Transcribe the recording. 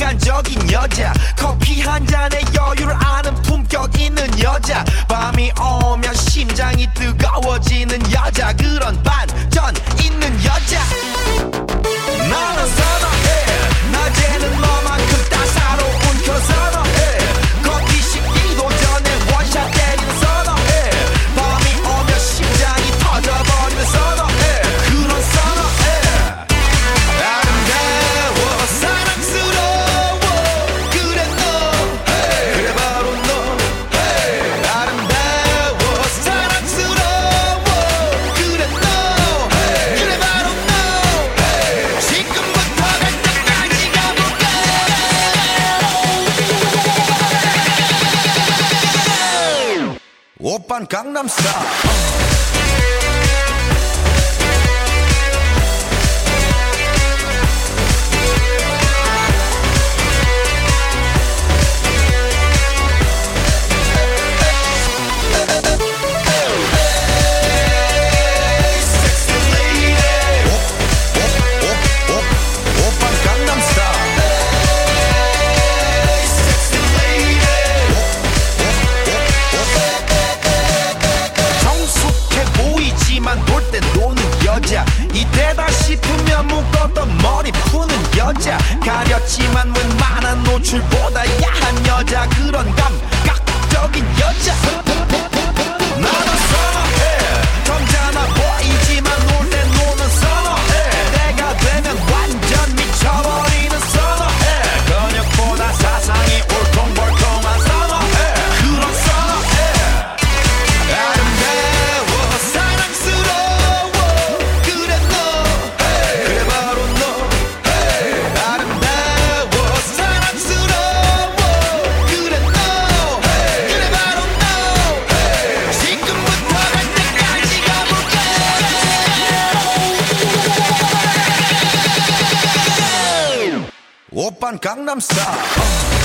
인간적인 여자 커피 한 잔에 여유를 아는 품격 있는 여자 밤이 오면 심장이 뜨거워지는 여자 그런 반전 있는 여자 나는 선호해 낮에는 너만큼 따사로운 그 선호해 커피 식기도 전에 원샷 때리는 선호해 밤이 오면 심장이 터져버리는 선호해 그런 선호해 아름다워 사랑스러워 그래 너 그래 바로 너 아름다워 사랑스러워 그래 너 그래 바로 너 지금부터 갈 때까지 가볼까 오빤 강남스타일 놀 땐 노는 여자 이때다 싶으면 묶었던 머리 푸는 여자 가렸지만 웬만한 노출보다 야한 여자 그런 감각적인 여자 나는 선호해 점잖아 보이지만 놀 땐 노는 선호해 내가 되면 완전 미쳐버리는 선호해 근육보다 사상이 울퉁불퉁한 선호해 그런 선호해 아름다워 사랑스러워 그래 너 그래 바로 너 아름다워 사랑스러워 그래 너 그래 바로 너 지금부터 갈 때까지 가볼까 오빤 강남스타일